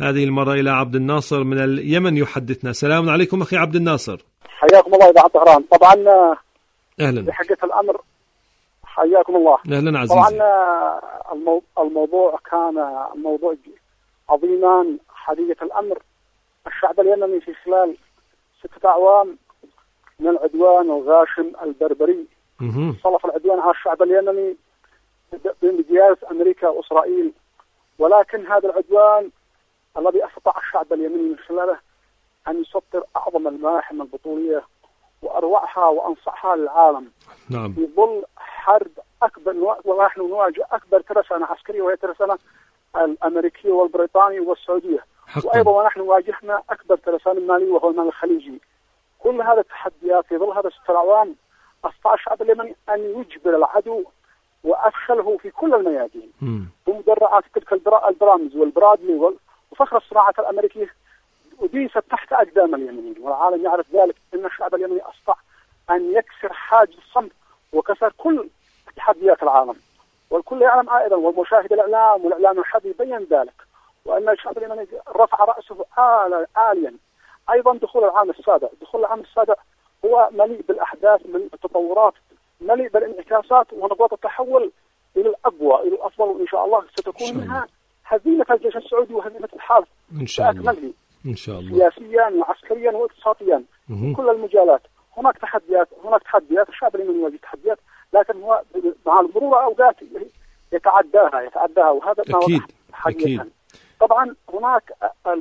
هذه المرة إلى عبد الناصر من اليمن يحدثنا. سلام عليكم أخي عبد الناصر. حياكم الله إذاعة طهران. طبعا أهلا بحقة الأمر، حياكم الله. أهلا عزيزي. طبعا الموضوع كان موضوع عظيما. حقيقة الأمر الشعب اليمني في خلال 6 أعوام من العدوان الغاشم البربري صلف العدوان على الشعب اليمني بمقياس أمريكا وإسرائيل، ولكن هذا العدوان الذي استطاع الشعب اليمني من خلاله أن يسطر أعظم الملاحم البطولية وأروعها وأنصحها للعالم. نعم. في ظل حرب أكبر، ونحن نواجه أكبر ترسانة عسكرية وهي الترسانة الأمريكية والبريطانية والسعودية، وأيضا ونحن واجهنا أكبر ترسانة مالية وهو المال الخليجي. كل هذه التحديات في ظل هذا 6 أعوام استطاع الشعب اليمني أن يجبر العدو وأفشله في كل الميادين بمدرعات تلك البرامز والبرادلي وفخر الصناعات الأمريكية وديست تحت أقدام اليمنيين، والعالم يعرف ذلك. إن الشعب اليمني استطاع أن يكسر حاجز الصمت وكسر كل تحديات العالم، والكل يعلم أيضا، والمشاهد الإعلام والإعلام الحربي يبين ذلك، وأن الشعب اليمني رفع رأسه عاليا. أيضا دخول العام السابع هو مليء بالأحداث، من التطورات، مليء بالانعكاسات ونقاط التحول إلى الأقوى، إلى الأفضل، وإن شاء الله ستكون منها هزيمة الجيش السعودي وهزيمة الحالف إن شاء الله، إن شاء الله، سياسيا وعسكريا واقتصاديا في كل المجالات. هناك تحديات الشعب اليمني يواجه تحديات، لكن هو مع مرور أوقات يتعداها، وهذا ما أكيد. حقيقة. طبعا هناك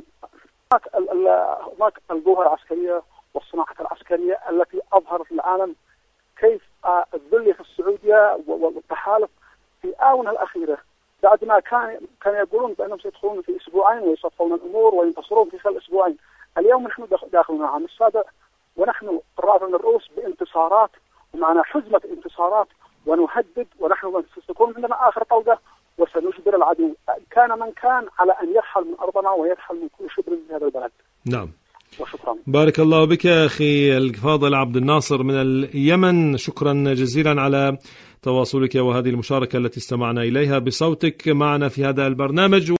القوة العسكرية والصناعة العسكرية التي أظهرت للعالم كيف الذل في السعودية والتحالف في آونة الأخيرة، بعد ما كان يقولون بأنهم سيدخلون في 2 أسبوع ويصفون الأمور وينتصرون في خلال 2 أسبوع. اليوم نحن داخلنا العام السابع ونحن رافعين الرؤوس بانتصارات، ومعنا حزمة انتصارات، ونهدد، ونحن ستكون عندنا آخر طلقة وسنجبر العدو كان من كان على أن يرحل من أرضنا ويرحل من كل شبر في هذا البلد. نعم. وشكرا. بارك الله بك أخي الفاضل عبد الناصر من اليمن، شكرا جزيلا على تواصلك وهذه المشاركة التي استمعنا إليها بصوتك معنا في هذا البرنامج.